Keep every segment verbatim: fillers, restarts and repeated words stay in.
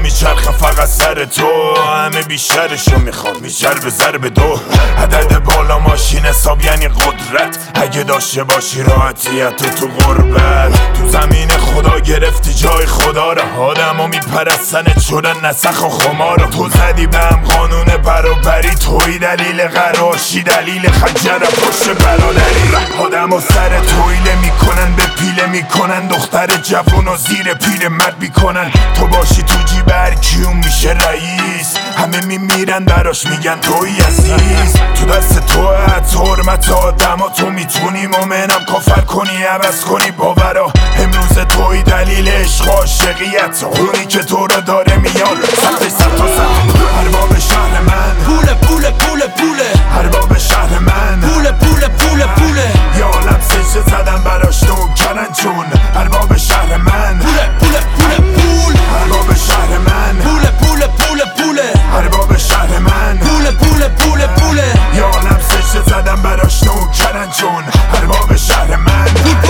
میچرخه فقط سر تو. همه بیشترشو میخوام بیشتر به ضرب دو. عدد بالا ماشین حساب یعنی قدرت. اگه داشته باشی راحتیت تو تو غربت. تو زمین خدا گرفتی جای خدا را. آدمو میپرستنت شدن نسخ و خمارا. تو زدی به هم قانون برابری. توی دلیل قراشی دلیل خنجر پشت برادری. آدمو سر تویله میکنن به پیله میکنن. دختر جوون و زیر پیر مرد میکنن. تو باشی تو جیب هر کیون میشه رئیس. همه میمیرن براش میگن توی عزیز. تو دست تو حتی حرمت آدما. تو میتونی مومنم کافر کنی عوض کنی باورا. امروز توی دلیل عشق و عاشقیت. اونی که تو رو داره میاد سطح سطح و سطح. ارباب شهر من پول پول پول پوله. ارباب شهر من پول پول پول پوله. یا عالم سجده زدن براش نوکرن چون ارباب شهر من پول پول پول پول. ارباب شهر من پول پول پول پوله. ارباب شهر من پول پول پول پوله. یا عالم سجده زدن براش نوکرن چون ارباب شهر من.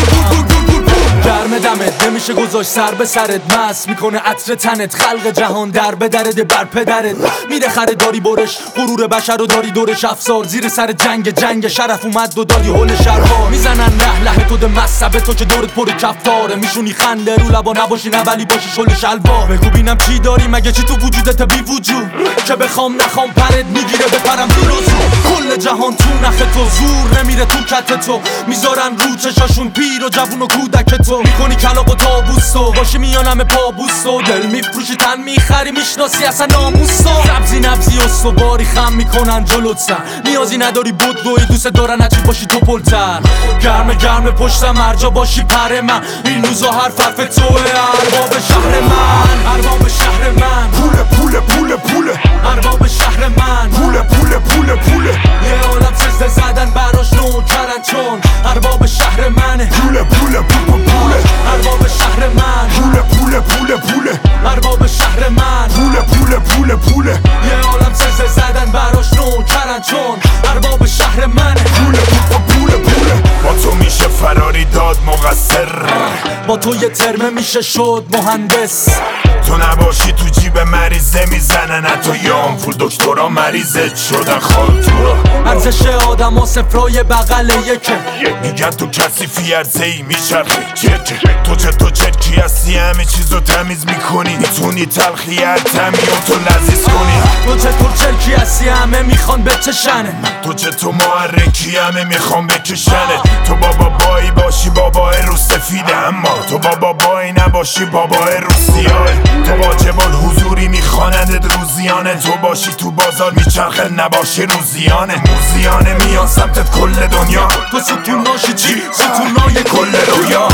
گرم دمت نمیشه گذاشت سر به سرت. مست میکنه عطر تنت. خلق جهان در به درد بر پدرت. میره خریداری برش غرور بشر رو داری دورش افسار. زیر سر جنگ جنگ شرف اومد و داری هول شرها. میزنن ره له تو ده مصبه تو که دورت پر کفتاره. میشونی خنده رو لبا نباشی نه ولی باشی شل شلوار. بگو بینم چی داری مگه چی تو وجودت بی وجود که بخوام نخوام پرت میگیره بپرم تو روزو. کل جهان تو نخ تو زور نمیره تو کت تو. میذارن رو چشاشون پیر و جوون و کودک تو. میکنی کلاق و تابوستو باشی میانم پابوستو. دل میفروشی تن میخری میشناسی اصلا ناموستو. سبزی نبزی استواری خم میکنن جلوت سر. نیازی نداری بود دوی دوست دارن اچی باشی تو پلتر. گرم گرم پشتم هرجا باشی پر من. این روزا هر فرف توه. ارباب شهر من ارباب شهر من. پول پول پول پوله. ارباب شهر من پول پول پول پوله. یه عالم سجده زدن براش نوکرن چون ارباب شهر منه. پول پول پول پوله. ارباب شهر من پول پول پول پوله. ارباب شهر من پول پول پول پوله. یه عالم سجده زدن براش نوکرن چون ارباب شهر منه. پول پول پول پوله. با تو میشه فراری داد مقصر. با تو یه ترمه میشه شد مهندس. تو نباشی تو جیب مریضه میزنن. حتی یه آمپول دکترا مریضت شدن خال تو را. ارزش آدم ها صفرای بغل یکه. میگن تو کسی ارزه ای میچرخی چرکه. تو چه تو چرکی هستی همه چیزو تمیز میکنی. میتونی تلخی هر تمی تو لذیذ کنی. تو چه تو چرکی هستی همه میخوان بچشنه. تو چه تو محرکی همه میخوان بکشنه. تو بابا بایی باشی بابای رو سفیده. اما تو بابا بایی نباشی بابای رو سیاه. تو واجبال حضوری میخواندت روزیانه. تو باشی تو بازار میچرخه نباشی روزیانه. موزیانه میان سمتت کل دنیا. تو ستوناشی چی؟ ستونای کل رویا.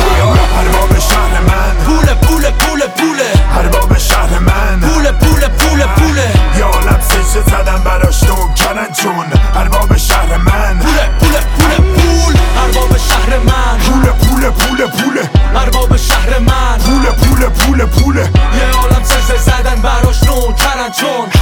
ارباب شهر من پول پول پول پوله. ارباب شهر من پول پول پول پوله. یا عالم سجده زدن براش نوکرن چون ارباب شهر من. پول پول پول پول. ارباب شهر من پول پول پول پوله. ارباب شهر من پول پول پول پوله. یه عالم سجده زدن براش نوکرن چون